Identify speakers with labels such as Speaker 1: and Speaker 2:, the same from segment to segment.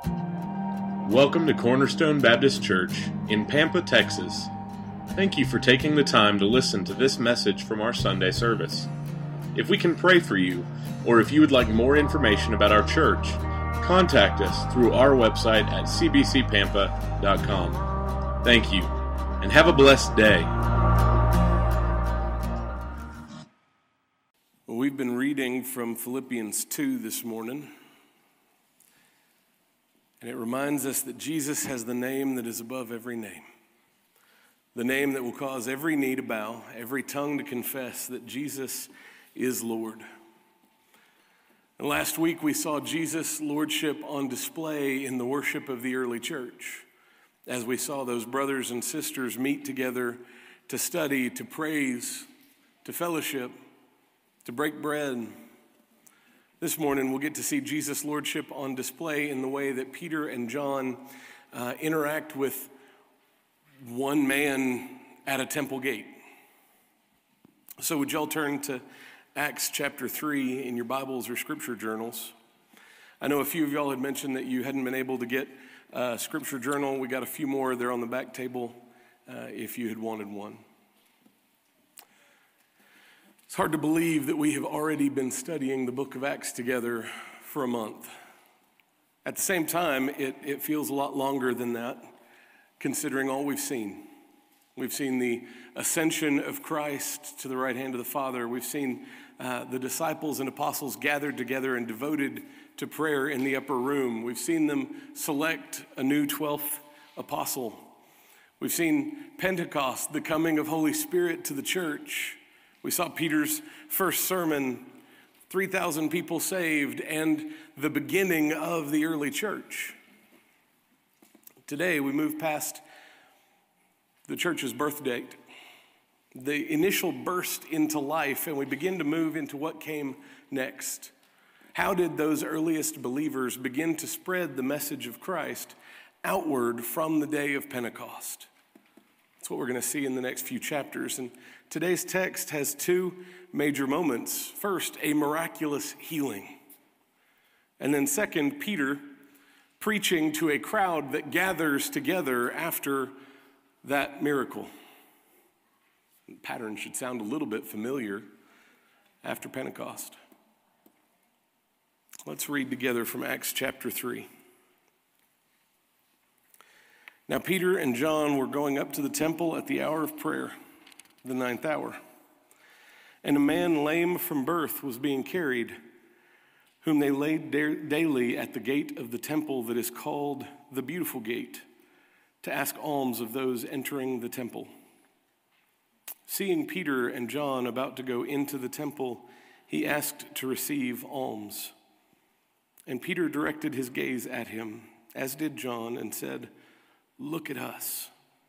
Speaker 1: Welcome to Cornerstone Baptist Church in Pampa, Texas. Thank you for taking the time to listen to this message from our Sunday service. If we can pray for you, or if you would like more information about our church, contact us through our website at cbcpampa.com. Thank you, and have a blessed day.
Speaker 2: Well, we've been reading from Philippians 2 this morning. And it reminds us that Jesus has the name that is above every name. The name that will cause every knee to bow, every tongue to confess that Jesus is Lord. And last week we saw Jesus' lordship on display in the worship of the early church, as we saw those brothers and sisters meet together to study, to praise, to fellowship, to break bread. This morning, we'll get to see Jesus' lordship on display in the way that Peter and John interact with one man at a temple gate. So would y'all turn to Acts chapter 3 in your Bibles or scripture journals? I know a few of y'all had mentioned that you hadn't been able to get a scripture journal. We got a few more. They're on the back table if you had wanted one. It's hard to believe that we have already been studying the book of Acts together for a month. At the same time, it feels a lot longer than that, considering all we've seen. We've seen the ascension of Christ to the right hand of the Father. We've seen the disciples and apostles gathered together and devoted to prayer in the upper room. We've seen them select a new 12th apostle. We've seen Pentecost, the coming of Holy Spirit to the church. We saw Peter's first sermon, 3,000 people saved, and the beginning of the early church. Today, we move past the church's birth date, the initial burst into life, and we begin to move into what came next. How did those earliest believers begin to spread the message of Christ outward from the day of Pentecost? That's what we're going to see in the next few chapters. And today's text has two major moments. First, a miraculous healing. And then second, Peter preaching to a crowd that gathers together after that miracle. The pattern should sound a little bit familiar after Pentecost. Let's read together from Acts chapter 3. Now Peter and John were going up to the temple at the hour of prayer, the 9th hour. And a man lame from birth was being carried, whom they laid daily at the gate of the temple that is called the Beautiful Gate, to ask alms of those entering the temple. Seeing Peter and John about to go into the temple, he asked to receive alms. And Peter directed his gaze at him, as did John, and said, "Look at us."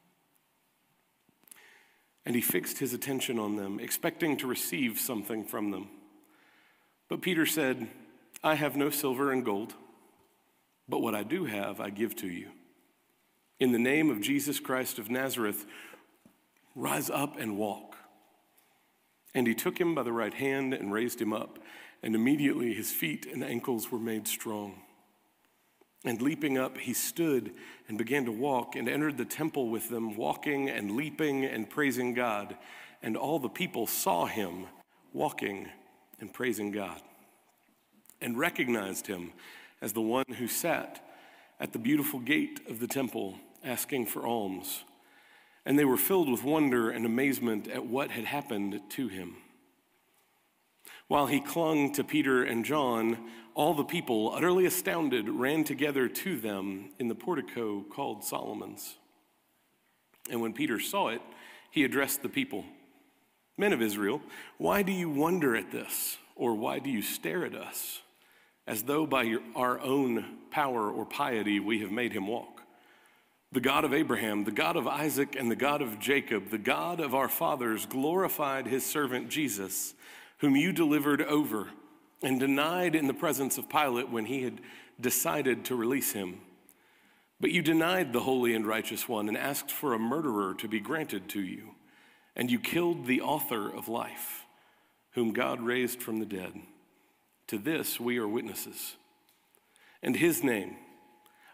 Speaker 2: And he fixed his attention on them, expecting to receive something from them. But Peter said, "I have no silver and gold, but what I do have I give to you. In the name of Jesus Christ of Nazareth, rise up and walk." And he took him by the right hand and raised him up, and immediately his feet and ankles were made strong. And leaping up, he stood and began to walk and entered the temple with them, walking and leaping and praising God. And all the people saw him walking and praising God, and recognized him as the one who sat at the beautiful gate of the temple asking for alms. And they were filled with wonder and amazement at what had happened to him. While he clung to Peter and John, all the people, utterly astounded, ran together to them in the portico called Solomon's. And when Peter saw it, he addressed the people, "Men of Israel, why do you wonder at this? Or why do you stare at us, as though by our own power or piety we have made him walk? The God of Abraham, the God of Isaac, and the God of Jacob, the God of our fathers, glorified his servant Jesus, whom you delivered over and denied in the presence of Pilate when he had decided to release him. But you denied the holy and righteous one and asked for a murderer to be granted to you. And you killed the author of life, whom God raised from the dead. To this we are witnesses. And his name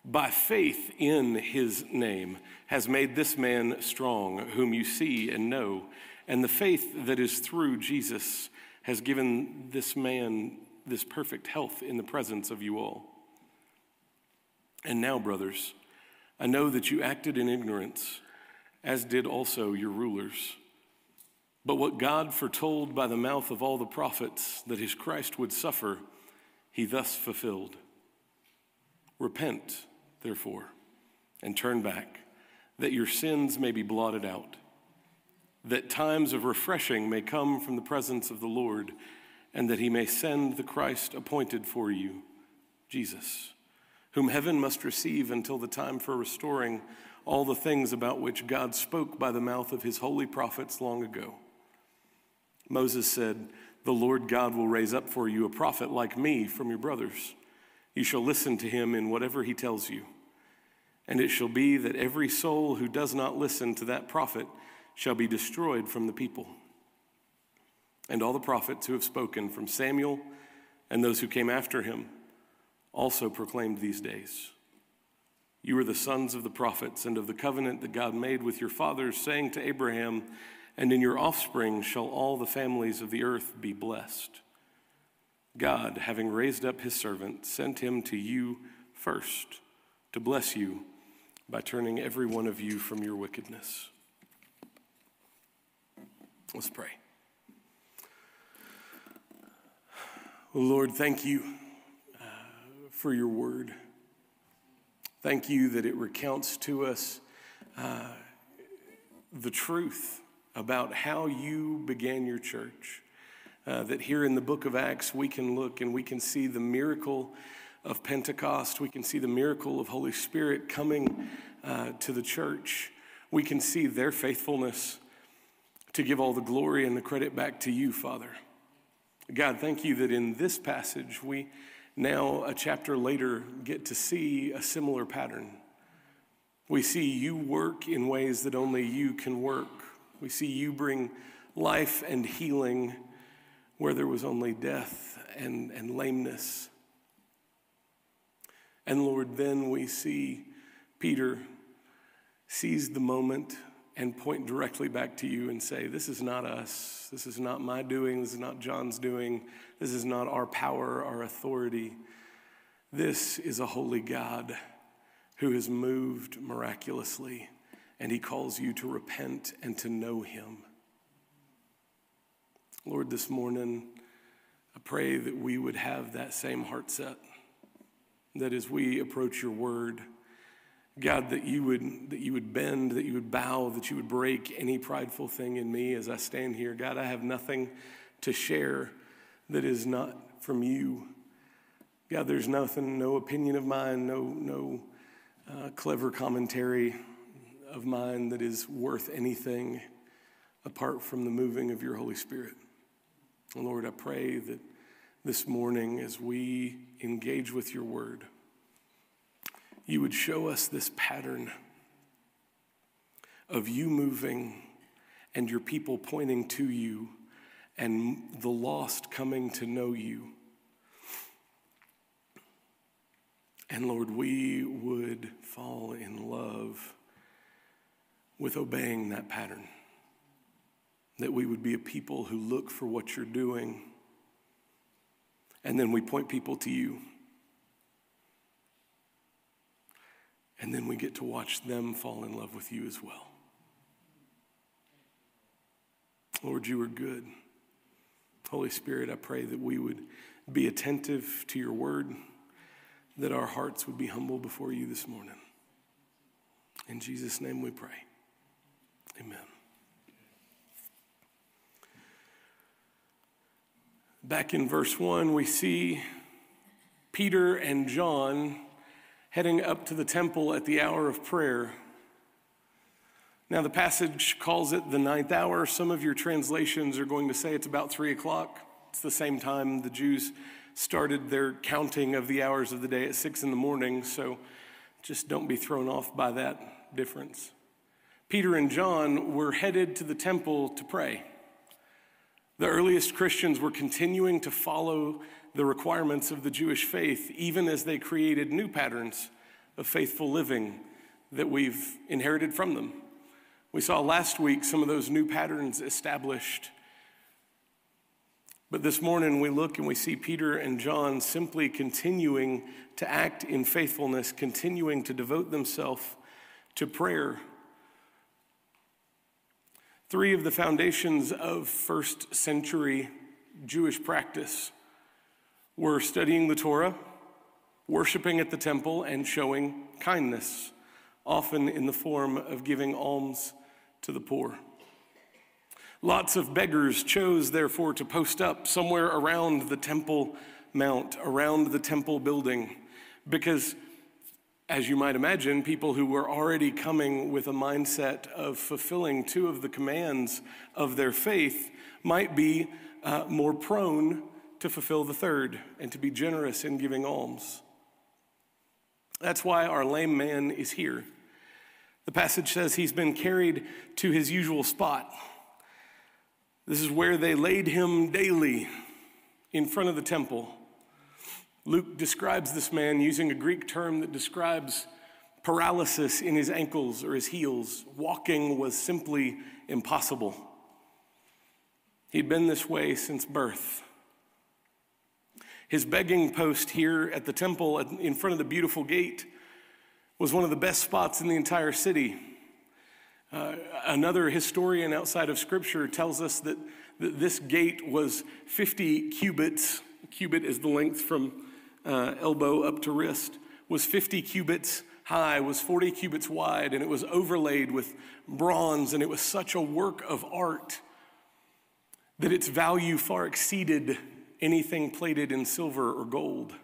Speaker 2: by faith in his name, has made this man strong, whom you see and know. And the faith that is through Jesus has given this man this perfect health in the presence of you all. And now, brothers, I know that you acted in ignorance, as did also your rulers. But what God foretold by the mouth of all the prophets that his Christ would suffer, he thus fulfilled. Repent, therefore, and turn back, that your sins may be blotted out, that times of refreshing may come from the presence of the Lord, and that he may send the Christ appointed for you, Jesus, whom heaven must receive until the time for restoring all the things about which God spoke by the mouth of his holy prophets long ago. Moses said, "The Lord God will raise up for you a prophet like me from your brothers. You shall listen to him in whatever he tells you. And it shall be that every soul who does not listen to that prophet shall be destroyed from the people." And all the prophets who have spoken, from Samuel and those who came after him, also proclaimed these days. You are the sons of the prophets and of the covenant that God made with your fathers, saying to Abraham, "And in your offspring shall all the families of the earth be blessed." God, having raised up his servant, sent him to you first to bless you by turning every one of you from your wickedness. Let's pray. Lord, thank you for your word. Thank you that it recounts to us the truth about how you began your church. That here in the book of Acts, we can look and we can see the miracle of Pentecost. We can see the miracle of Holy Spirit coming to the church. We can see their faithfulness to give all the glory and the credit back to you, Father. God, thank you that in this passage, we now, a chapter later, get to see a similar pattern. We see you work in ways that only you can work. We see you bring life and healing where there was only death and lameness. And Lord, then we see Peter seize the moment and point directly back to you and say, this is not us. This is not my doing. This is not John's doing. This is not our power, our authority. This is a holy God who has moved miraculously, and he calls you to repent and to know him. Lord, this morning, I pray that we would have that same heart set, that as we approach your word, God, that you would bend, that you would bow, that you would break any prideful thing in me as I stand here. God, I have nothing to share that is not from you. God, there's nothing, no opinion of mine, no clever commentary of mine that is worth anything apart from the moving of your Holy Spirit. And Lord, I pray that this morning as we engage with your word, you would show us this pattern of you moving and your people pointing to you and the lost coming to know you. And Lord, we would fall in love with obeying that pattern. That we would be a people who look for what you're doing, and then we point people to you. And then we get to watch them fall in love with you as well. Lord, you are good. Holy Spirit, I pray that we would be attentive to your word, that our hearts would be humble before you this morning. In Jesus' name we pray. Amen. Back in verse 1, we see Peter and John heading up to the temple at the hour of prayer. Now, the passage calls it the 9th hour. Some of your translations are going to say it's about 3 o'clock. It's the same time the Jews started their counting of the hours of the day at 6 in the morning, so just don't be thrown off by that difference. Peter and John were headed to the temple to pray. The earliest Christians were continuing to follow the requirements of the Jewish faith, even as they created new patterns of faithful living that we've inherited from them. We saw last week some of those new patterns established. But this morning we look and we see Peter and John simply continuing to act in faithfulness, continuing to devote themselves to prayer. Three of the foundations of first century Jewish practice were studying the Torah, worshiping at the temple, and showing kindness, often in the form of giving alms to the poor. Lots of beggars chose, therefore, to post up somewhere around the Temple Mount, around the temple building, because, as you might imagine, people who were already coming with a mindset of fulfilling two of the commands of their faith might be more prone to fulfill the third and to be generous in giving alms. That's why our lame man is here. The passage says he's been carried to his usual spot. This is where they laid him daily in front of the temple. Luke describes this man using a Greek term that describes paralysis in his ankles or his heels. Walking was simply impossible. He'd been this way since birth. His begging post here at the temple in front of the beautiful gate was one of the best spots in the entire city. Another historian outside of Scripture tells us that this gate was 50 cubits. A cubit is the length from elbow up to wrist, was 50 cubits high, was 40 cubits wide, and it was overlaid with bronze, and it was such a work of art that its value far exceeded anything plated in silver or gold.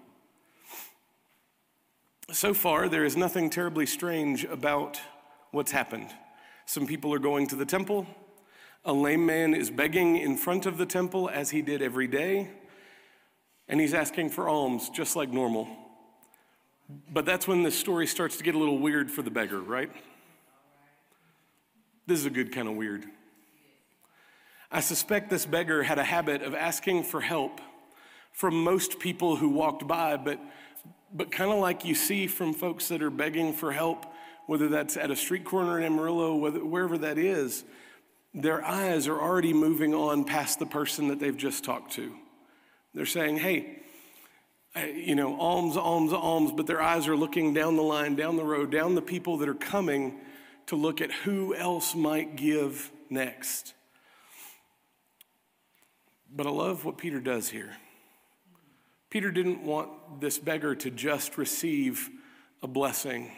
Speaker 2: So far, there is nothing terribly strange about what's happened. Some people are going to the temple. A lame man is begging in front of the temple as he did every day, and he's asking for alms just like normal. But that's when this story starts to get a little weird for the beggar, right? This is a good kind of weird. I suspect this beggar had a habit of asking for help from most people who walked by, but kind of like you see from folks that are begging for help, whether that's at a street corner in Amarillo, wherever that is, their eyes are already moving on past the person that they've just talked to. They're saying, hey, alms, alms, alms, but their eyes are looking down the line, down the road, down the people that are coming to look at who else might give next. But I love what Peter does here. Peter didn't want this beggar to just receive a blessing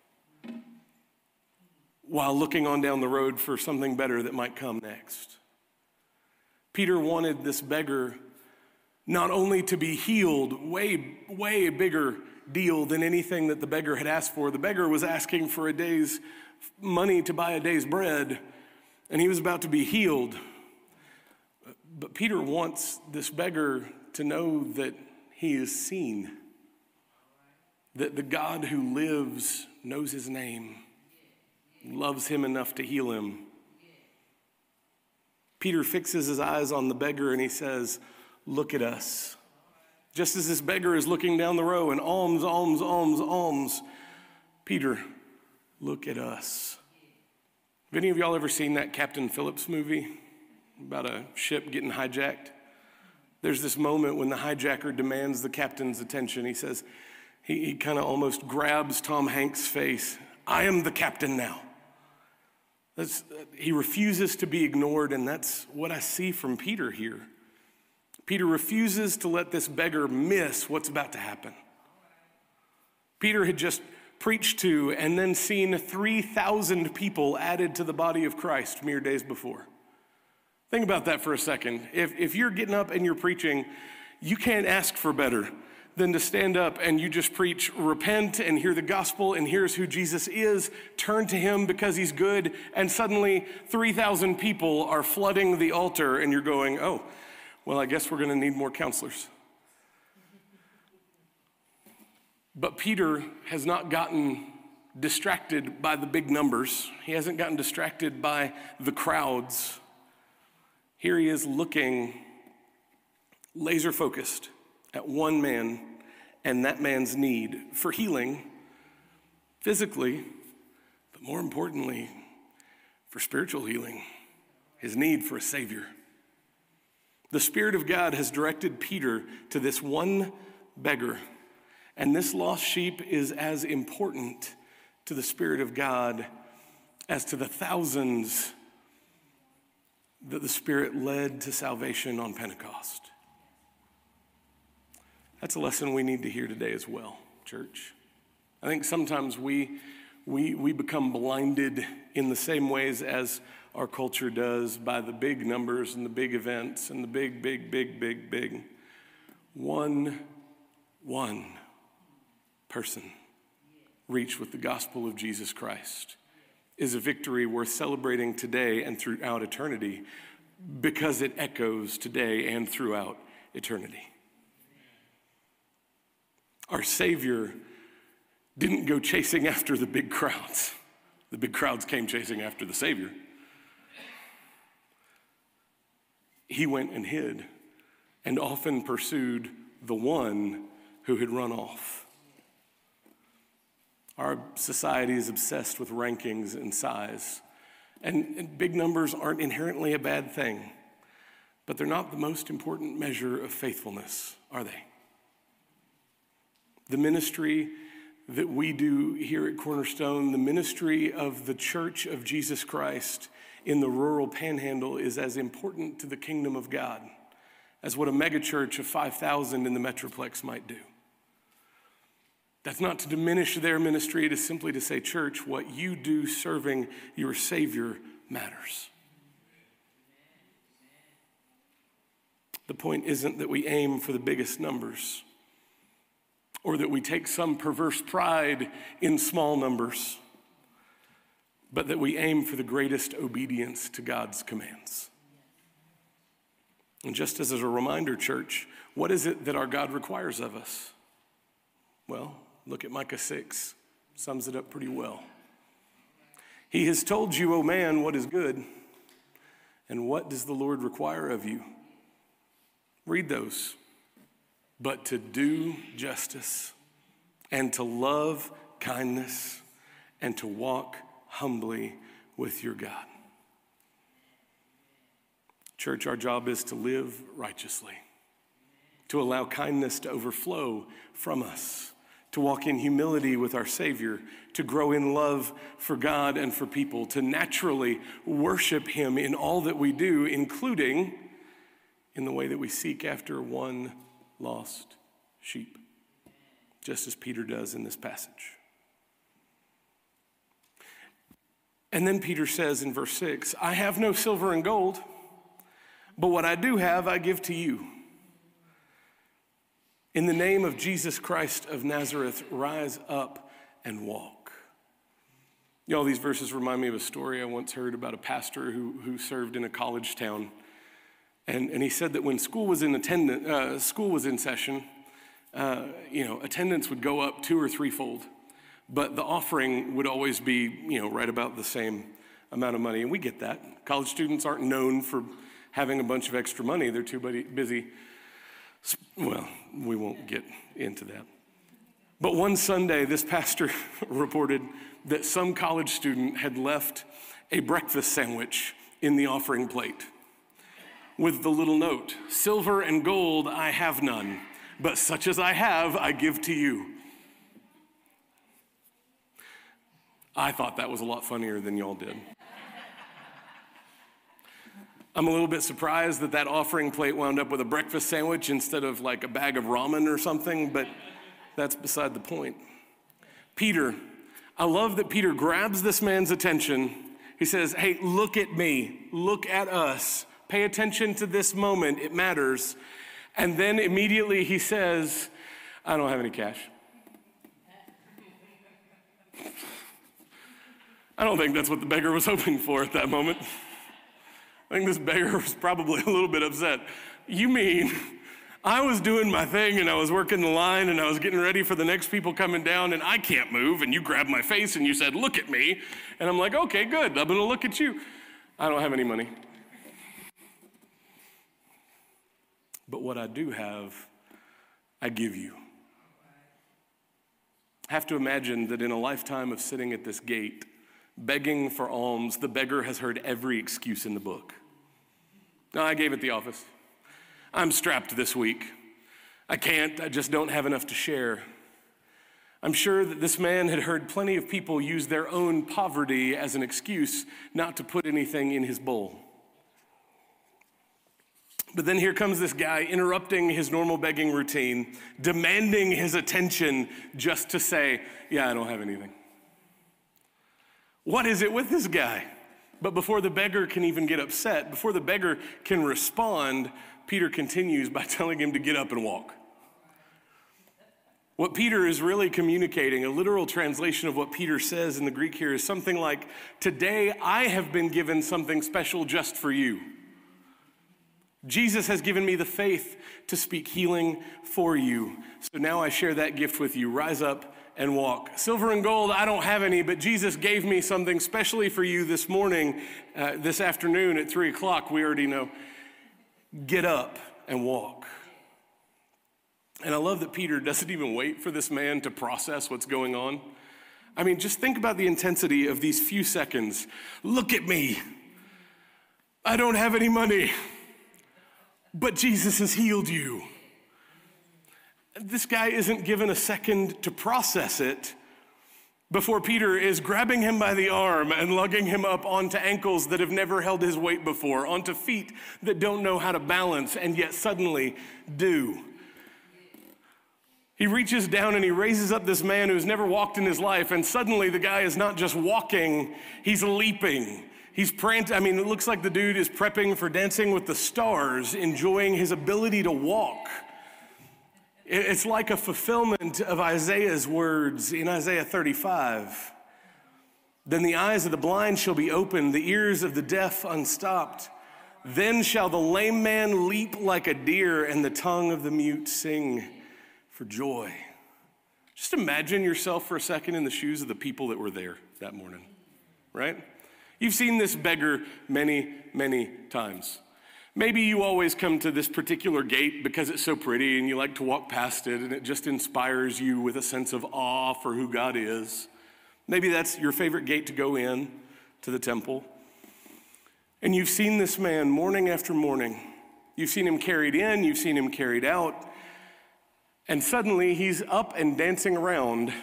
Speaker 2: while looking on down the road for something better that might come next. Peter wanted this beggar not only to be healed, way bigger deal than anything that the beggar had asked for. The beggar was asking for a day's money to buy a day's bread, and he was about to be healed. But Peter wants this beggar to know that he is seen, that the God who lives knows his name, loves him enough to heal him. Peter fixes his eyes on the beggar and he says, look at us. Just as this beggar is looking down the row and alms, alms, alms, alms, Peter, look at us. Have any of y'all ever seen that Captain Phillips movie about a ship getting hijacked? There's this moment when the hijacker demands the captain's attention. He says, he kind of almost grabs Tom Hanks' face. I am the captain now. He refuses to be ignored, and that's what I see from Peter here. Peter refuses to let this beggar miss what's about to happen. Peter had just preached to and then seen 3,000 people added to the body of Christ mere days before. Think about that for a second. If you're getting up and you're preaching, you can't ask for better than to stand up and you just preach, repent and hear the gospel, and here's who Jesus is, turn to him because he's good, and suddenly 3,000 people are flooding the altar and you're going, oh, well, I guess we're going to need more counselors. But Peter has not gotten distracted by the big numbers. He hasn't gotten distracted by the crowds. Here he is looking laser focused at one man and that man's need for healing physically, but more importantly, for spiritual healing, his need for a Savior. The Spirit of God has directed Peter to this one beggar, and this lost sheep is as important to the Spirit of God as to the thousands that the Spirit led to salvation on Pentecost. That's a lesson we need to hear today as well, church. I think sometimes we become blinded in the same ways as our culture does by the big numbers and the big events and the big. One person reached with the gospel of Jesus Christ is a victory worth celebrating today and throughout eternity because it echoes today and throughout eternity. Our Savior didn't go chasing after the big crowds. The big crowds came chasing after the Savior. He went and hid and often pursued the one who had run off. Our society is obsessed with rankings and size, and big numbers aren't inherently a bad thing, but they're not the most important measure of faithfulness, are they? The ministry that we do here at Cornerstone, the ministry of the Church of Jesus Christ in the rural panhandle is as important to the kingdom of God as what a megachurch of 5,000 in the Metroplex might do. That's not to diminish their ministry, it is simply to say, church, what you do serving your Savior matters. The point isn't that we aim for the biggest numbers or that we take some perverse pride in small numbers, but that we aim for the greatest obedience to God's commands. And just as a reminder, church, what is it that our God requires of us? Well, look at Micah 6, sums it up pretty well. He has told you, O man, what is good, and what does the Lord require of you? Read those. But to do justice, and to love kindness, and to walk humbly with your God. Church, our job is to live righteously, to allow kindness to overflow from us, to walk in humility with our Savior, to grow in love for God and for people, to naturally worship Him in all that we do, including in the way that we seek after one lost sheep, just as Peter does in this passage. And then Peter says in verse 6, I have no silver and gold, but what I do have, I give to you. In the name of Jesus Christ of Nazareth, rise up and walk. You know, these verses remind me of a story I once heard about a pastor who served in a college town. And he said that when school was in session, attendance would go up 2 or 3-fold, but the offering would always be, right about the same amount of money. And we get that. College students aren't known for having a bunch of extra money. They're too busy. Well, we won't get into that. But one Sunday, this pastor reported that some college student had left a breakfast sandwich in the offering plate with the little note, silver and gold I have none, but such as I have, I give to you. I thought that was a lot funnier than y'all did. I'm a little bit surprised that offering plate wound up with a breakfast sandwich instead of like a bag of ramen or something, but that's beside the point. Peter, I love that Peter grabs this man's attention. He says, hey, look at me, look at us. Pay attention to this moment, it matters. And then immediately he says, I don't have any cash. I don't think that's what the beggar was hoping for at that moment. I think this beggar was probably a little bit upset. You mean I was doing my thing and I was working the line and I was getting ready for the next people coming down and I can't move and you grabbed my face and you said, look at me. And I'm like, okay, good, I'm gonna look at you. I don't have any money. But what I do have, I give you. I have to imagine that in a lifetime of sitting at this gate, begging for alms, the beggar has heard every excuse in the book. No, I gave at the office. I'm strapped this week. I just don't have enough to share. I'm sure that this man had heard plenty of people use their own poverty as an excuse not to put anything in his bowl. But then here comes this guy interrupting his normal begging routine, demanding his attention just to say, yeah, I don't have anything. What is it with this guy? But before the beggar can even get upset, before the beggar can respond, Peter continues by telling him to get up and walk. What Peter is really communicating, a literal translation of what Peter says in the Greek here, is something like, today I have been given something special just for you. Jesus has given me the faith to speak healing for you. So now I share that gift with you. Rise up and walk. Silver and gold, I don't have any, but Jesus gave me something specially for you this morning, this afternoon at 3 o'clock. We already know. Get up and walk. And I love that Peter doesn't even wait for this man to process what's going on. I mean, just think about the intensity of these few seconds. Look at me. I don't have any money, but Jesus has healed you. This guy isn't given a second to process it before Peter is grabbing him by the arm and lugging him up onto ankles that have never held his weight before, onto feet that don't know how to balance and yet suddenly do. He reaches down and he raises up this man who's never walked in his life, and suddenly the guy is not just walking, he's leaping. He's prancing. I mean, it looks like the dude is prepping for Dancing with the Stars, enjoying his ability to walk. It's like a fulfillment of Isaiah's words in Isaiah 35. Then the eyes of the blind shall be opened, the ears of the deaf unstopped. Then shall the lame man leap like a deer, and the tongue of the mute sing for joy. Just imagine yourself for a second in the shoes of the people that were there that morning, right? You've seen this beggar many, many times. Maybe you always come to this particular gate because it's so pretty and you like to walk past it and it just inspires you with a sense of awe for who God is. Maybe that's your favorite gate to go in to the temple. And you've seen this man morning after morning. You've seen him carried in, you've seen him carried out. And suddenly he's up and dancing around.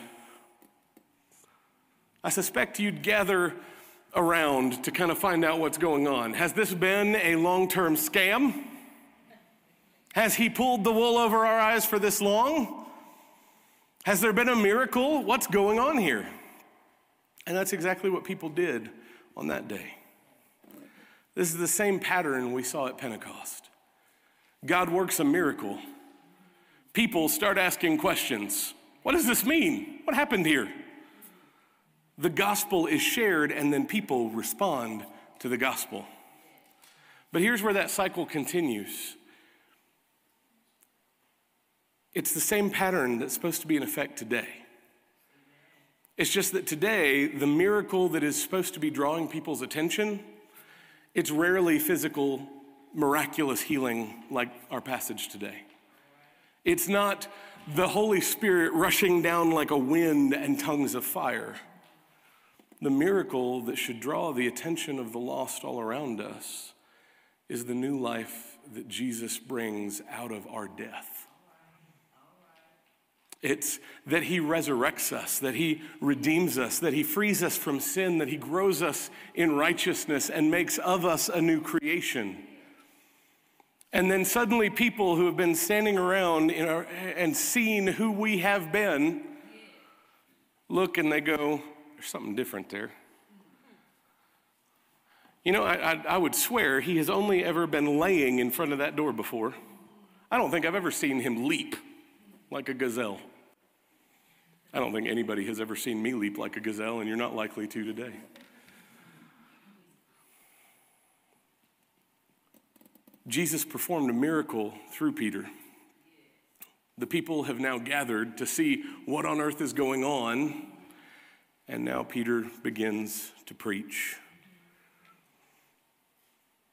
Speaker 2: I suspect you'd gather around to kind of find out what's going on. Has this been a long-term scam? Has he pulled the wool over our eyes for this long? Has there been a miracle? What's going on here? And that's exactly what people did on that day. This is the same pattern we saw at Pentecost. God works a miracle. People start asking questions. What does this mean? What happened here? The gospel is shared, and then people respond to the gospel. But here's where that cycle continues. It's the same pattern that's supposed to be in effect today. It's just that today, the miracle that is supposed to be drawing people's attention, it's rarely physical, miraculous healing like our passage today. It's not the Holy Spirit rushing down like a wind and tongues of fire. The miracle that should draw the attention of the lost all around us is the new life that Jesus brings out of our death. It's that he resurrects us, that he redeems us, that he frees us from sin, that he grows us in righteousness and makes of us a new creation. And then suddenly people who have been standing around and seeing who we have been look and they go, there's something different there. You know, I would swear he has only ever been laying in front of that door before. I don't think I've ever seen him leap like a gazelle. I don't think anybody has ever seen me leap like a gazelle, and you're not likely to today. Jesus performed a miracle through Peter. The people have now gathered to see what on earth is going on. And now Peter begins to preach.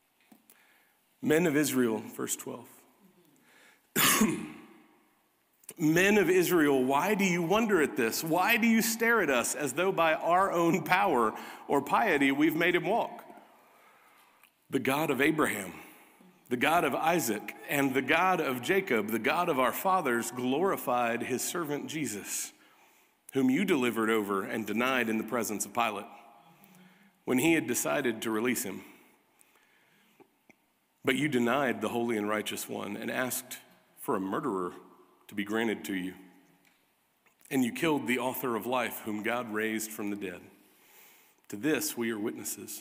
Speaker 2: Men of Israel, verse 12. Men of Israel, why do you wonder at this? Why do you stare at us as though by our own power or piety we've made him walk? The God of Abraham, the God of Isaac, and the God of Jacob, the God of our fathers, glorified his servant Jesus, whom you delivered over and denied in the presence of Pilate, when he had decided to release him. But you denied the holy and righteous one and asked for a murderer to be granted to you. And you killed the author of life, whom God raised from the dead. To this we are witnesses.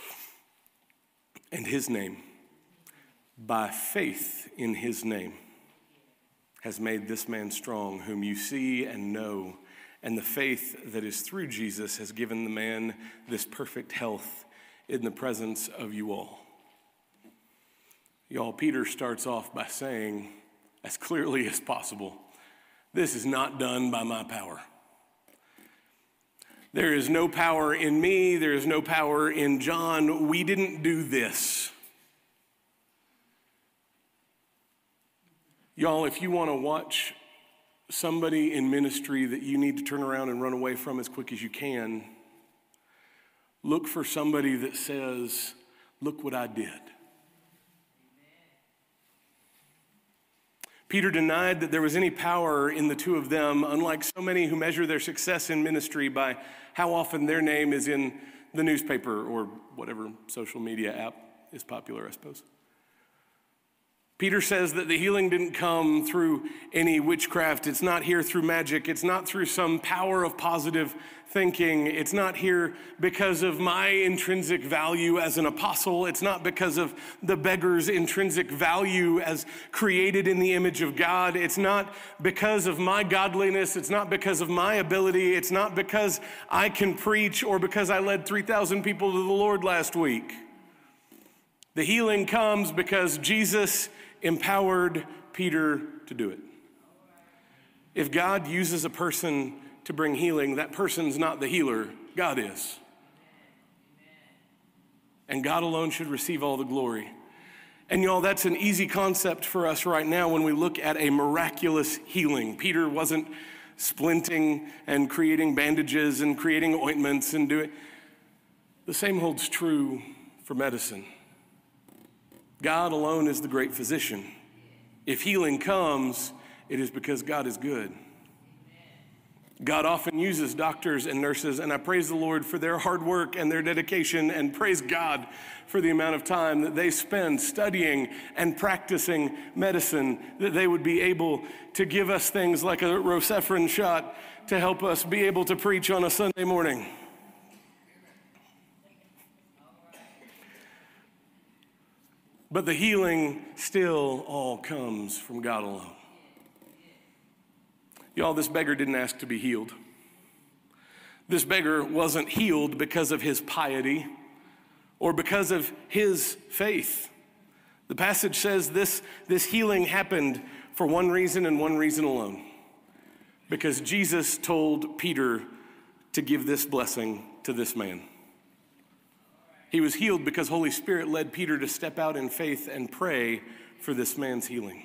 Speaker 2: And his name, by faith in his name, has made this man strong, whom you see and know. And the faith that is through Jesus has given the man this perfect health in the presence of you all. Y'all, Peter starts off by saying, as clearly as possible, this is not done by my power. There is no power in me. There is no power in John. We didn't do this. Y'all, if you want to watch somebody in ministry that you need to turn around and run away from as quick as you can, look for somebody that says, look what I did. Peter denied that there was any power in the two of them, unlike so many who measure their success in ministry by how often their name is in the newspaper or whatever social media app is popular, I suppose. Peter says that the healing didn't come through any witchcraft. It's not here through magic. It's not through some power of positive thinking. It's not here because of my intrinsic value as an apostle. It's not because of the beggar's intrinsic value as created in the image of God. It's not because of my godliness. It's not because of my ability. It's not because I can preach or because I led 3,000 people to the Lord last week. The healing comes because Jesus empowered Peter to do it. If God uses a person to bring healing, that person's not the healer, God is. And God alone should receive all the glory. And y'all, that's an easy concept for us right now when we look at a miraculous healing. Peter wasn't splinting and creating bandages and creating ointments and doing. The same holds true for medicine. God alone is the great physician. If healing comes, it is because God is good. God often uses doctors and nurses, and I praise the Lord for their hard work and their dedication, and praise God for the amount of time that they spend studying and practicing medicine, that they would be able to give us things like a Rocephin shot to help us be able to preach on a Sunday morning. But the healing still all comes from God alone. Y'all, this beggar didn't ask to be healed. This beggar wasn't healed because of his piety or because of his faith. The passage says this healing happened for one reason and one reason alone. Because Jesus told Peter to give this blessing to this man. He was healed because Holy Spirit led Peter to step out in faith and pray for this man's healing.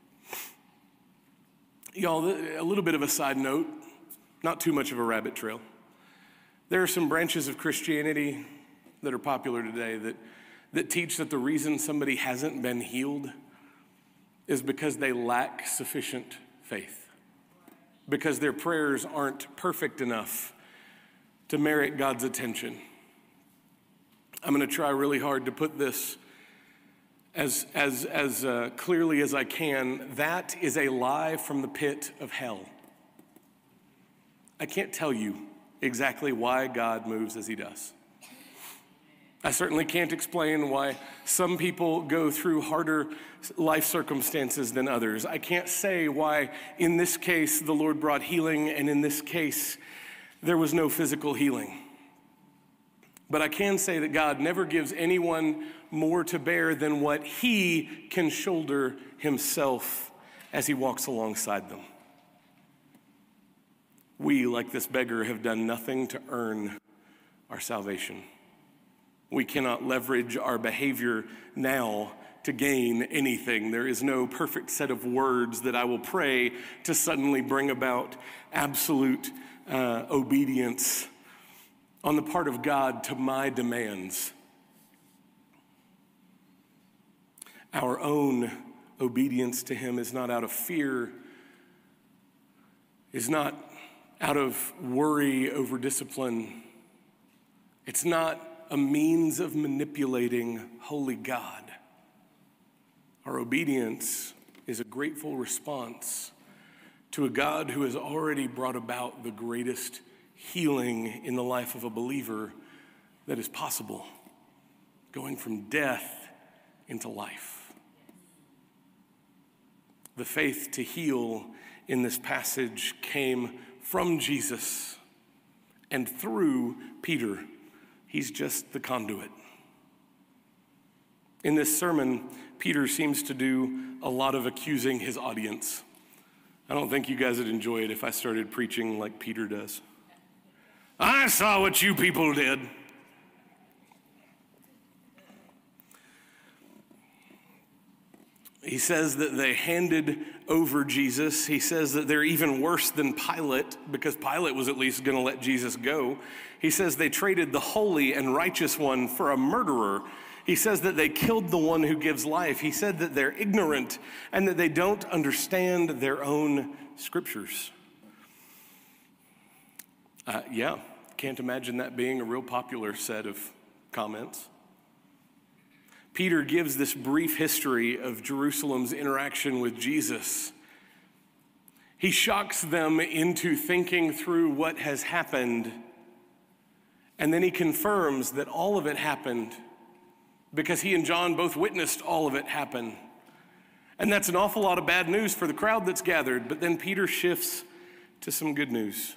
Speaker 2: Y'all, a little bit of a side note, not too much of a rabbit trail. There are some branches of Christianity that are popular today that teach that the reason somebody hasn't been healed is because they lack sufficient faith, because their prayers aren't perfect enough to merit God's attention. I'm going to try really hard to put this as clearly as I can. That is a lie from the pit of hell. I can't tell you exactly why God moves as he does. I certainly can't explain why some people go through harder life circumstances than others. I can't say why in this case the Lord brought healing and in this case there was no physical healing. But I can say that God never gives anyone more to bear than what he can shoulder himself as he walks alongside them. We, like this beggar, have done nothing to earn our salvation. We cannot leverage our behavior now to gain anything. There is no perfect set of words that I will pray to suddenly bring about absolute obedience on the part of God to my demands. Our own obedience to him is not out of fear, is not out of worry over discipline. It's not a means of manipulating holy God. Our obedience is a grateful response to a God who has already brought about the greatest healing in the life of a believer that is possible, going from death into life. The faith to heal in this passage came from Jesus and through Peter. He's just the conduit. In this sermon, Peter seems to do a lot of accusing his audience. I don't think you guys would enjoy it if I started preaching like Peter does. I saw what you people did. He says that they handed over Jesus. He says that they're even worse than Pilate, because Pilate was at least going to let Jesus go. He says they traded the holy and righteous one for a murderer. He says that they killed the one who gives life. He said that they're ignorant and that they don't understand their own scriptures. Can't imagine that being a real popular set of comments. Peter gives this brief history of Jerusalem's interaction with Jesus. He shocks them into thinking through what has happened, and then he confirms that all of it happened because he and John both witnessed all of it happen. And that's an awful lot of bad news for the crowd that's gathered, but then Peter shifts to some good news.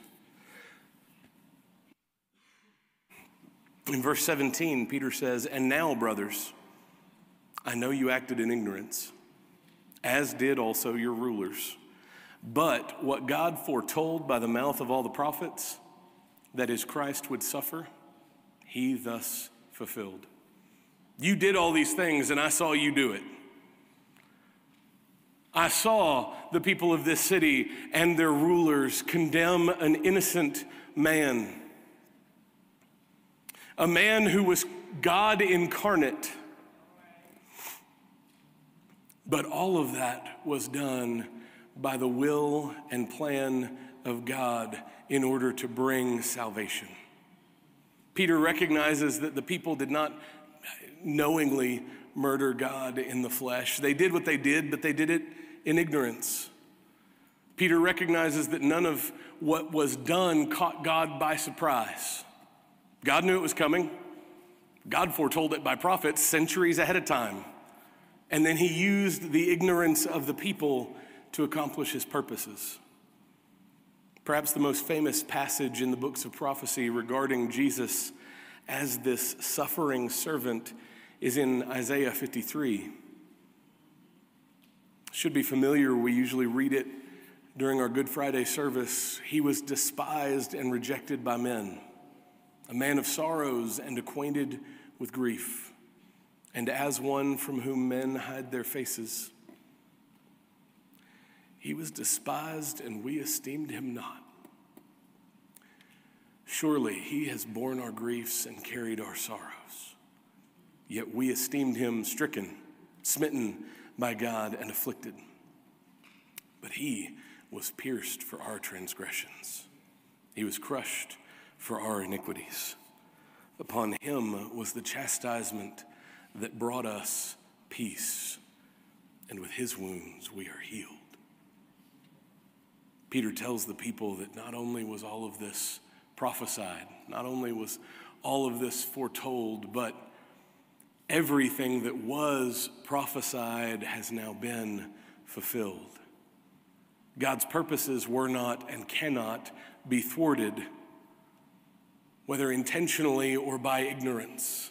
Speaker 2: In verse 17, Peter says, "And now, brothers, I know you acted in ignorance, as did also your rulers. But what God foretold by the mouth of all the prophets, that his Christ would suffer, he thus fulfilled. You did all these things, and I saw you do it. I saw the people of this city and their rulers condemn an innocent man, a man who was God incarnate. But all of that was done by the will and plan of God in order to bring salvation." Peter recognizes that the people did not knowingly murder God in the flesh. They did what they did, but they did it in ignorance. Peter recognizes that none of what was done caught God by surprise. God knew it was coming. God foretold it by prophets centuries ahead of time. And then he used the ignorance of the people to accomplish his purposes. Perhaps the most famous passage in the books of prophecy regarding Jesus as this suffering servant is in Isaiah 53. Should be familiar. We usually read it during our Good Friday service. He was despised and rejected by men, a man of sorrows and acquainted with grief, and as one from whom men hide their faces. He was despised, and we esteemed him not. Surely he has borne our griefs and carried our sorrows. Yet we esteemed him stricken, smitten by God, and afflicted. But he was pierced for our transgressions. He was crushed for our iniquities. Upon him was the chastisement that brought us peace, and with his wounds we are healed. Peter tells the people that not only was all of this prophesied, not only was all of this foretold, but everything that was prophesied has now been fulfilled. God's purposes were not and cannot be thwarted, whether intentionally or by ignorance.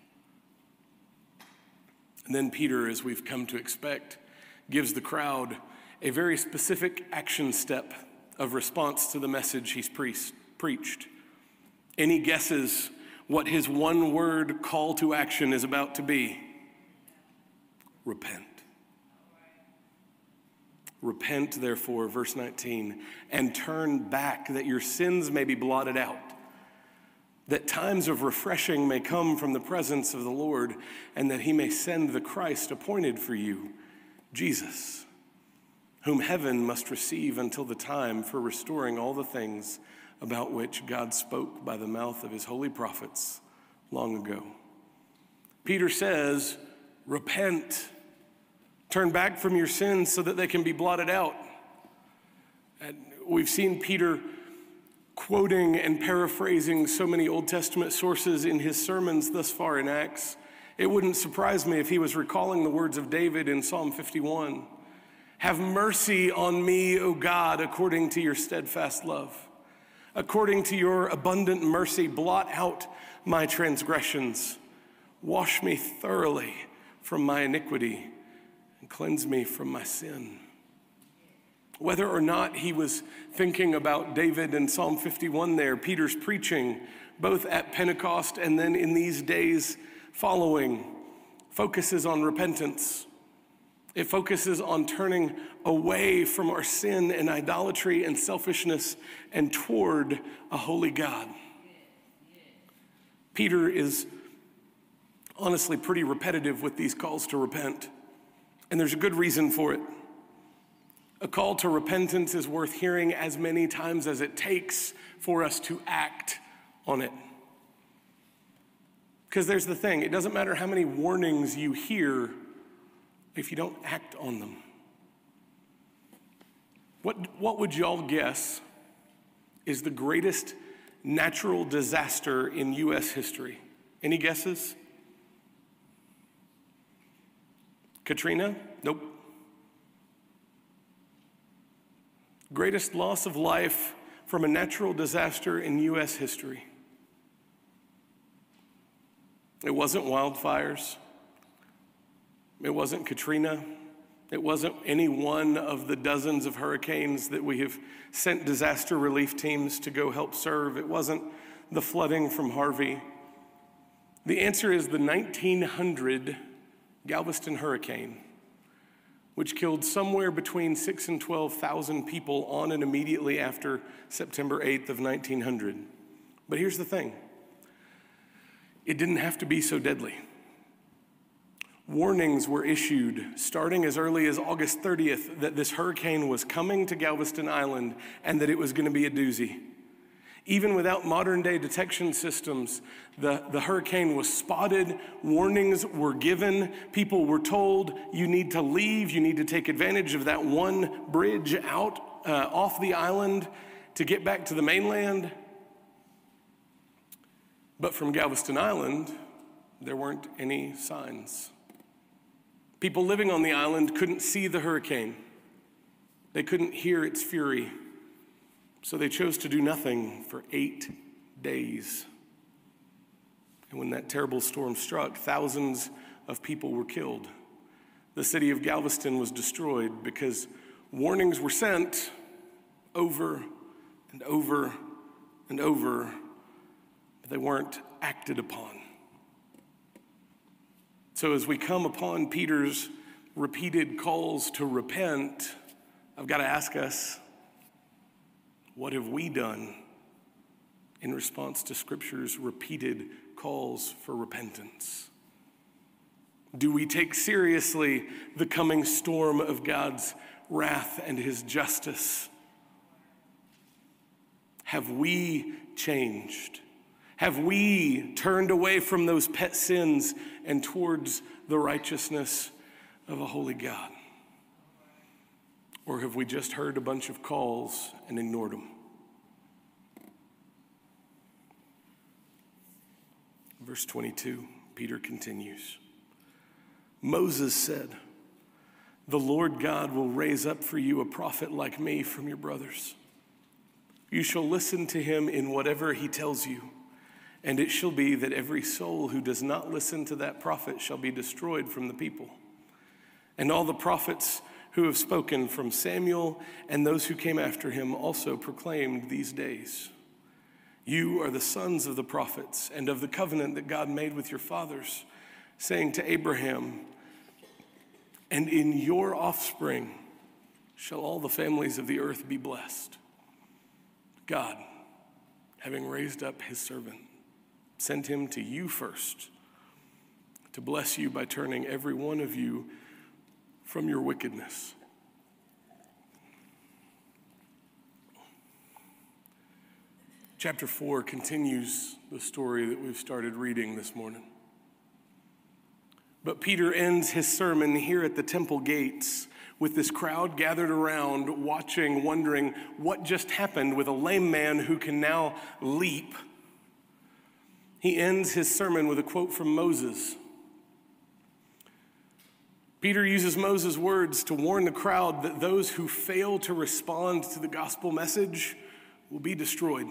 Speaker 2: And then Peter, as we've come to expect, gives the crowd a very specific action step of response to the message he's preached. Any guesses what his one-word call to action is about to be? repent. Repent, therefore, verse 19, and turn back that your sins may be blotted out, that times of refreshing may come from the presence of the Lord, and that he may send the Christ appointed for you, Jesus, whom heaven must receive until the time for restoring all the things about which God spoke by the mouth of his holy prophets long ago. Peter says, repent, turn back from your sins so that they can be blotted out. And we've seen Peter quoting and paraphrasing so many Old Testament sources in his sermons thus far in Acts. It wouldn't surprise me if he was recalling the words of David in Psalm 51. Have mercy on me, O God, according to your steadfast love. According to your abundant mercy, blot out my transgressions. Wash me thoroughly from my iniquity and cleanse me from my sin. Whether or not he was thinking about David in Psalm 51 there, Peter's preaching, both at Pentecost and then in these days following, focuses on repentance. It focuses on turning away from our sin and idolatry and selfishness and toward a holy God. Peter is honestly pretty repetitive with these calls to repent, and there's a good reason for it. A call to repentance is worth hearing as many times as it takes for us to act on it. Because there's the thing, it doesn't matter how many warnings you hear if you don't act on them. What would y'all guess is the greatest natural disaster in U.S. history? Any guesses? Katrina? Nope. Greatest loss of life from a natural disaster in U.S. history. It wasn't wildfires. It wasn't Katrina. It wasn't any one of the dozens of hurricanes that we have sent disaster relief teams to go help serve. It wasn't the flooding from Harvey. The answer is the 1900 Galveston hurricane, which killed somewhere between 6,000 and 12,000 people on and immediately after September 8th of 1900. But here's the thing. It didn't have to be so deadly. Warnings were issued starting as early as August 30th that this hurricane was coming to Galveston Island and that it was going to be a doozy. Even without modern day detection systems, the hurricane was spotted, warnings were given, people were told, you need to leave, you need to take advantage of that one bridge out off the island to get back to the mainland. But from Galveston Island, there weren't any signs. People living on the island couldn't see the hurricane. They couldn't hear its fury. So they chose to do nothing for 8 days. And when that terrible storm struck, thousands of people were killed. The city of Galveston was destroyed because warnings were sent over and over and over, but they weren't acted upon. So as we come upon Peter's repeated calls to repent, I've got to ask us, what have we done in response to Scripture's repeated calls for repentance? Do we take seriously the coming storm of God's wrath and his justice? Have we changed? Have we turned away from those pet sins and towards the righteousness of a holy God? Or have we just heard a bunch of calls and ignored them? Verse 22, Peter continues. Moses said, "The Lord God will raise up for you a prophet like me from your brothers. You shall listen to him in whatever he tells you. And it shall be that every soul who does not listen to that prophet shall be destroyed from the people. And all the prophets who have spoken from Samuel and those who came after him also proclaimed these days. You are the sons of the prophets and of the covenant that God made with your fathers, saying to Abraham, and in your offspring shall all the families of the earth be blessed. God, having raised up his servant, sent him to you first to bless you by turning every one of you from your wickedness. Chapter 4 continues the story that we've started reading this morning. But Peter ends his sermon here at the temple gates with this crowd gathered around, watching, wondering what just happened with a lame man who can now leap. He ends his sermon with a quote from Moses. Peter uses Moses' words to warn the crowd that those who fail to respond to the gospel message will be destroyed.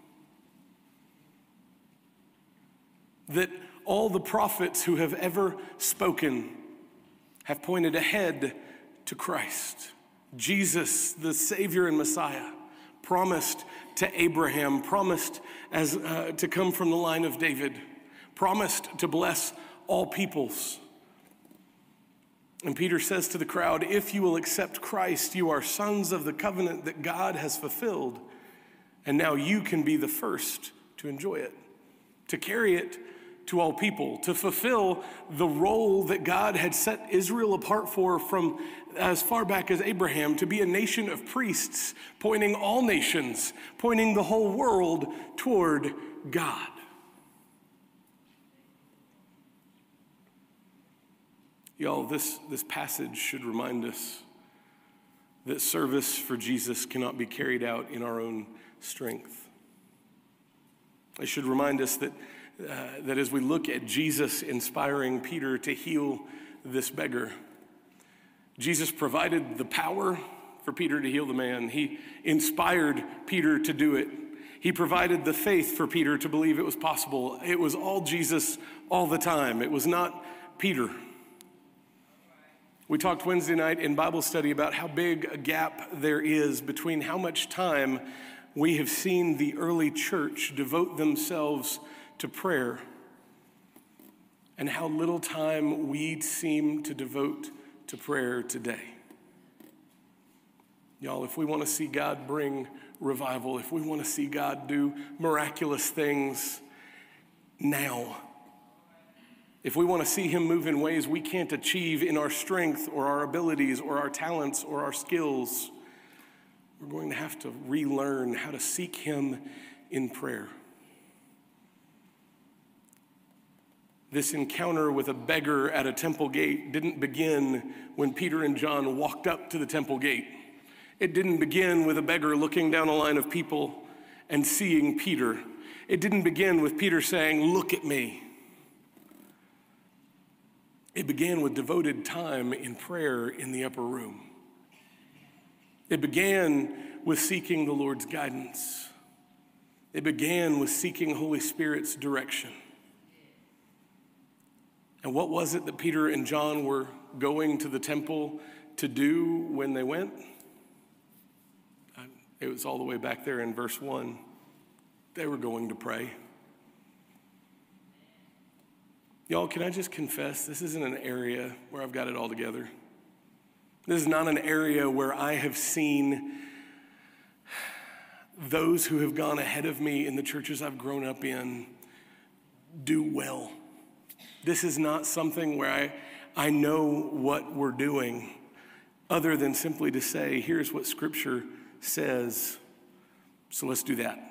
Speaker 2: That all the prophets who have ever spoken have pointed ahead to Christ, Jesus, the Savior and Messiah, promised to Abraham, promised as to come from the line of David, promised to bless all peoples. And Peter says to the crowd, if you will accept Christ, you are sons of the covenant that God has fulfilled, and now you can be the first to enjoy it, to carry it to all people, to fulfill the role that God had set Israel apart for from as far back as Abraham, to be a nation of priests, pointing all nations, pointing the whole world toward God. Y'all, this passage should remind us that service for Jesus cannot be carried out in our own strength. It should remind us that as we look at Jesus inspiring Peter to heal this beggar, Jesus provided the power for Peter to heal the man. He inspired Peter to do it. He provided the faith for Peter to believe it was possible. It was all Jesus all the time. It was not Peter. We talked Wednesday night in Bible study about how big a gap there is between how much time we have seen the early church devote themselves to prayer and how little time we seem to devote to prayer today. Y'all, if we want to see God bring revival, if we want to see God do miraculous things now, if we want to see him move in ways we can't achieve in our strength or our abilities or our talents or our skills, we're going to have to relearn how to seek him in prayer. This encounter with a beggar at a temple gate didn't begin when Peter and John walked up to the temple gate. It didn't begin with a beggar looking down a line of people and seeing Peter. It didn't begin with Peter saying, "Look at me." It began with devoted time in prayer in the upper room. It began with seeking the Lord's guidance. It began with seeking Holy Spirit's direction. And what was it that Peter and John were going to the temple to do when they went? It was all the way back there in verse 1. They were going to pray. Y'all, can I just confess, this isn't an area where I've got it all together. This is not an area where I have seen those who have gone ahead of me in the churches I've grown up in do well. This is not something where I know what we're doing other than simply to say, here's what Scripture says, so let's do that.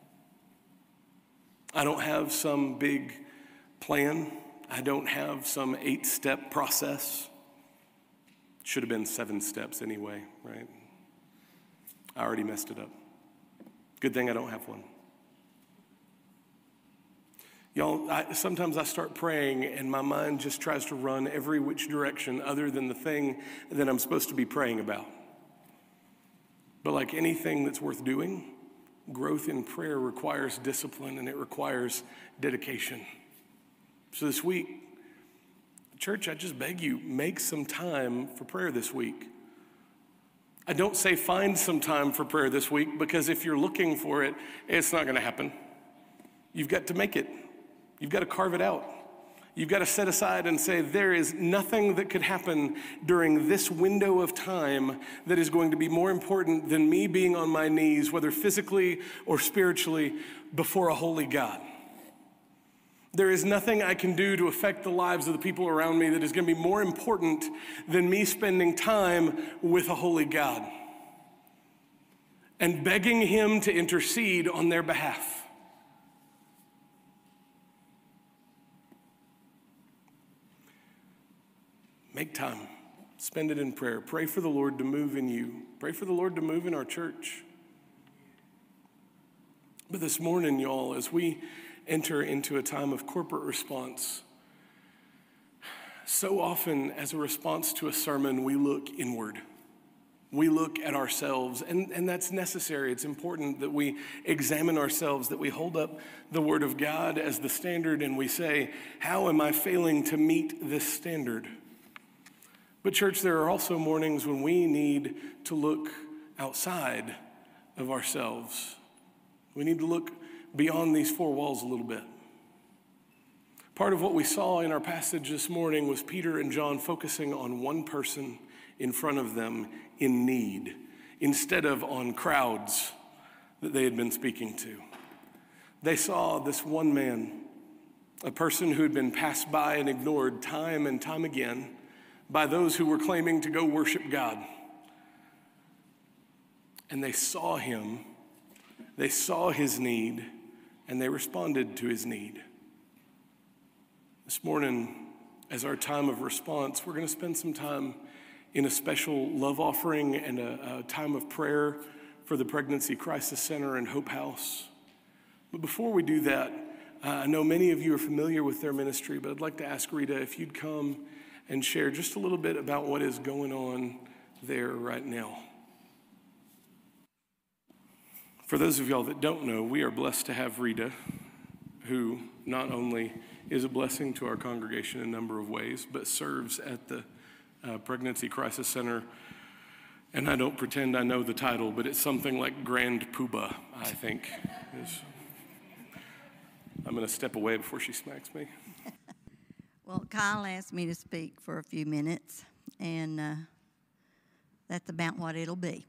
Speaker 2: I don't have some big plan. I don't have some 8-step process. Should have been 7 steps anyway, right? I already messed it up. Good thing I don't have one. Y'all, sometimes I start praying and my mind just tries to run every which direction other than the thing that I'm supposed to be praying about. But like anything that's worth doing, growth in prayer requires discipline and it requires dedication. So this week, church, I just beg you, make some time for prayer this week. I don't say find some time for prayer this week, because if you're looking for it, it's not going to happen. You've got to make it. You've got to carve it out. You've got to set aside and say, there is nothing that could happen during this window of time that is going to be more important than me being on my knees, whether physically or spiritually, before a holy God. There is nothing I can do to affect the lives of the people around me that is going to be more important than me spending time with a holy God and begging him to intercede on their behalf. Make time. Spend it in prayer. Pray for the Lord to move in you. Pray for the Lord to move in our church. But this morning, y'all, as we enter into a time of corporate response, so often as a response to a sermon, we look inward. We look at ourselves, and that's necessary. It's important that we examine ourselves, that we hold up the Word of God as the standard, and we say, how am I failing to meet this standard? But church, there are also mornings when we need to look outside of ourselves. We need to look beyond these four walls a little bit. Part of what we saw in our passage this morning was Peter and John focusing on one person in front of them in need, instead of on crowds that they had been speaking to. They saw this one man, a person who had been passed by and ignored time and time again by those who were claiming to go worship God. And they saw him, they saw his need, and they responded to his need. This morning, as our time of response, we're going to spend some time in a special love offering and a time of prayer for the Pregnancy Crisis Center and Hope House. But before we do that, I know many of you are familiar with their ministry, but I'd like to ask Rita if you'd come and share just a little bit about what is going on there right now. For those of y'all that don't know, we are blessed to have Rita, who not only is a blessing to our congregation in a number of ways, but serves at the Pregnancy Crisis Center. And I don't pretend I know the title, but it's something like Grand Poobah, I think. I'm going to step away before she smacks me.
Speaker 3: Well, Kyle asked me to speak for a few minutes, and that's about what it'll be.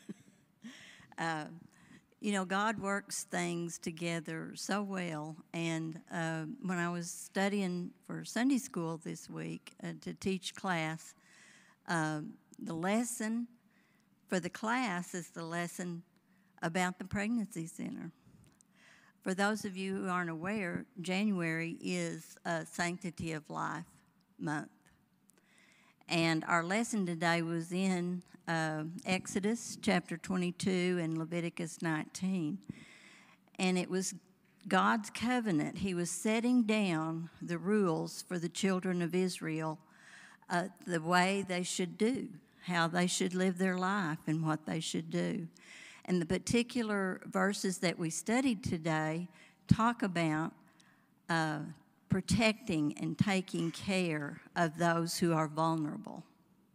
Speaker 3: God works things together so well, and when I was studying for Sunday school this week to teach class, the lesson for the class is the lesson about the Pregnancy Center. For those of you who aren't aware, January is Sanctity of Life Month. And our lesson today was in Exodus chapter 22 and Leviticus 19. And it was God's covenant. He was setting down the rules for the children of Israel, the way they should do, how they should live their life and what they should do. And the particular verses that we studied today talk about protecting and taking care of those who are vulnerable.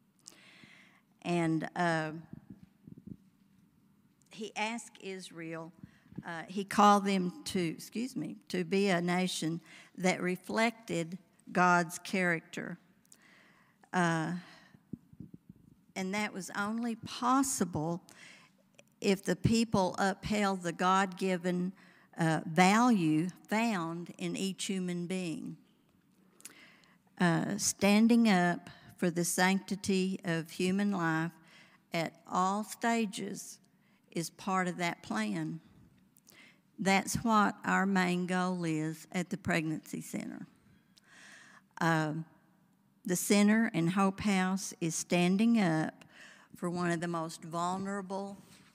Speaker 3: And he asked Israel, he called them to be a nation that reflected God's character. And that was only possible if the people upheld the God-given value found in each human being. Standing up for the sanctity of human life at all stages is part of that plan. That's what our main goal is at the Pregnancy Center. The center and Hope House is standing up for one of the most vulnerable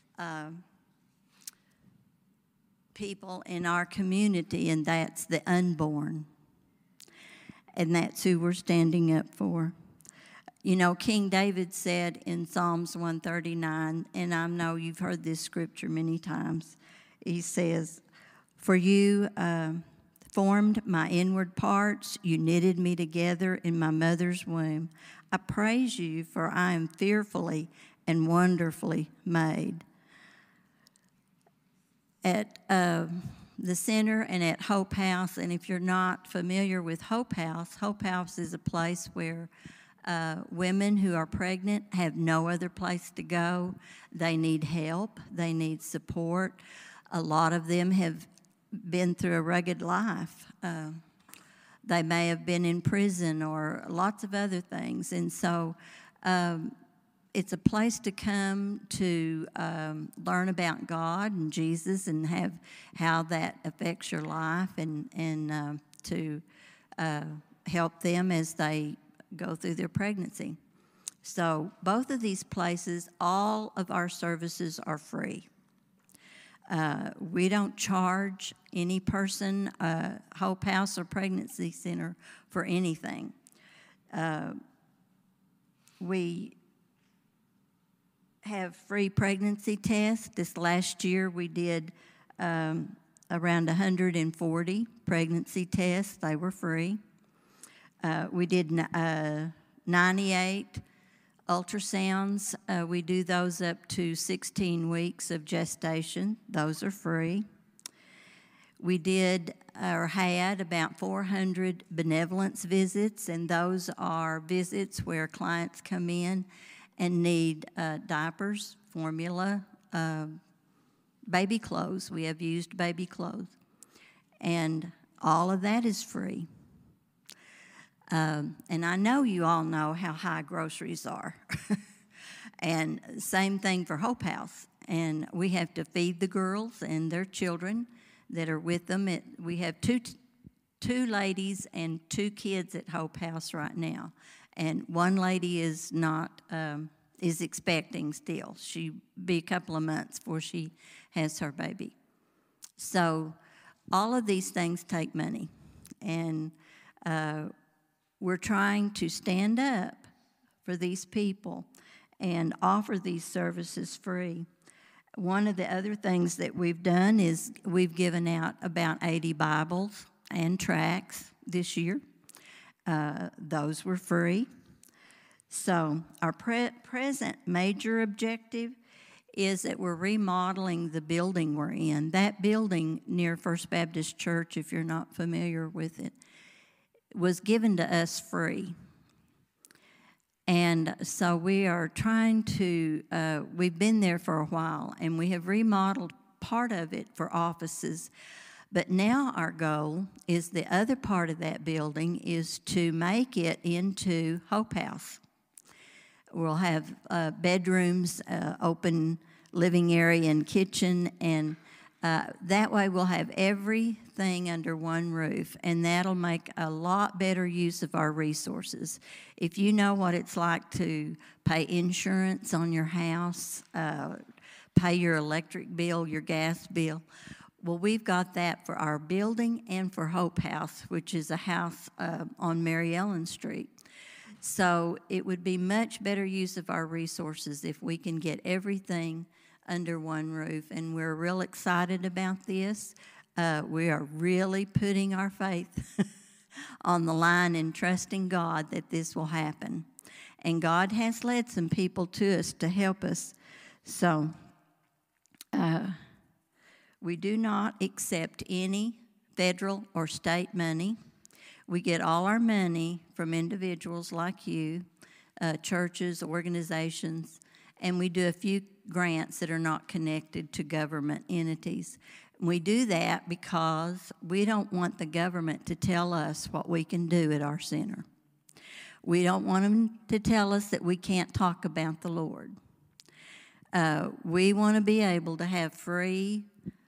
Speaker 3: people in our community, and that's the unborn. And that's who we're standing up for. You know, King David said in Psalms 139, and I know you've heard this scripture many times, he says, "For you formed my inward parts, you knitted me together in my mother's womb. I praise you, for I am fearfully and wonderfully made." At the center and at Hope House. And if you're not familiar with Hope House is a place where women who are pregnant have no other place to go. They need help. They need support. A lot of them have been through a rugged life. They may have been in prison or lots of other things. And so it's a place to come to learn about God and Jesus and have how that affects your life and to help them as they go through their pregnancy. So both of these places, all of our services are free. We don't charge any person, Hope House or Pregnancy Center, for anything. We have free pregnancy tests. This last year we did around 140 pregnancy tests. They were free. We did 98 ultrasounds. We do those up to 16 weeks of gestation. Those are free. We did or had about 400 benevolence visits, and those are visits where clients come in and need diapers, formula, baby clothes. We have used baby clothes. And all of that is free. And I know you all know how high groceries are. And same thing for Hope House. And we have to feed the girls and their children that are with them. We have two ladies and 2 kids at Hope House right now. And one lady is not, is expecting still. She'll be a couple of months before she has her baby. So all of these things take money. And we're trying to stand up for these people and offer these services free. One of the other things that we've done is we've given out about 80 Bibles and tracts this year. Those were free. So our present major objective is that we're remodeling the building we're in. That building near First Baptist Church, if you're not familiar with it, was given to us free. And so we are trying to, we've been there for a while, and we have remodeled part of it for offices. But now our goal is the other part of that building is to make it into Hope House. We'll have bedrooms, open living area and kitchen, and that way we'll have everything under one roof, and that'll make a lot better use of our resources. If you know what it's like to pay insurance on your house, pay your electric bill, your gas bill, well, we've got that for our building and for Hope House, which is a house on Mary Ellen Street. So it would be much better use of our resources if we can get everything under one roof, and we're real excited about this. We are really putting our faith on the line and trusting God that this will happen. And God has led some people to us to help us. So we do not accept any federal or state money. We get all our money from individuals like you, churches, organizations, and we do a few grants that are not connected to government entities. We do that because we don't want the government to tell us what we can do at our center. We don't want them to tell us that we can't talk about the Lord. We want to be able to have free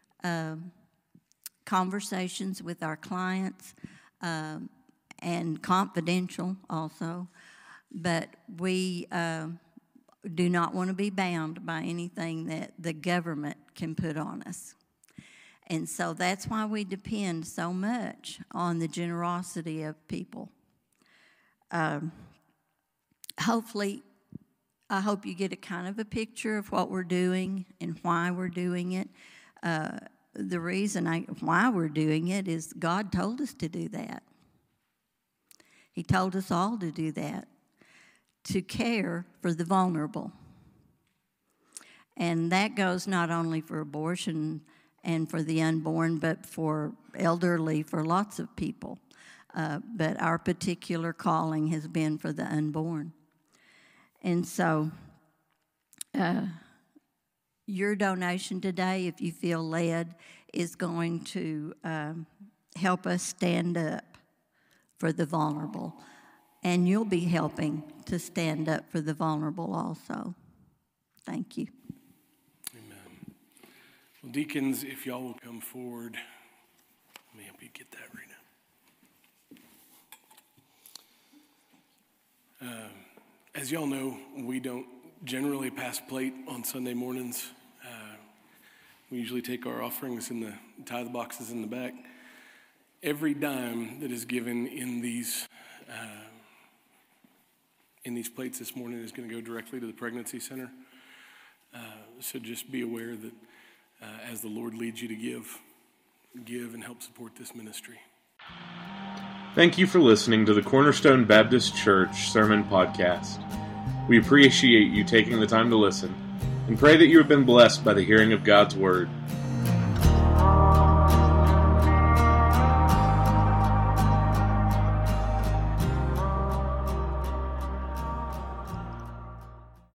Speaker 3: conversations with our clients, and confidential also, but we do not want to be bound by anything that the government can put on us. And so that's why we depend so much on the generosity of people. Hopefully, I hope you get a kind of a picture of what we're doing and why we're doing it. The reason why we're doing it is God told us to do that. He told us all to do that, to care for the vulnerable. And that goes not only for abortion and for the unborn, but for elderly, for lots of people. But our particular calling has been for the unborn. And so your donation today, if you feel led, is going to help us stand up for the vulnerable. And you'll be helping to stand up for the vulnerable also. Thank you.
Speaker 2: Amen. Well, deacons, if y'all will come forward, let me help you get that right now. As y'all know, we don't generally pass plate on Sunday mornings. We usually take our offerings in the tithe boxes in the back. Every dime that is given in these plates this morning is going to go directly to the pregnancy center. So just be aware that as the Lord leads you to give and help support this ministry.
Speaker 1: Thank you for listening to the Cornerstone Baptist Church Sermon Podcast. We appreciate you taking the time to listen and pray that you have been blessed by the hearing of God's Word.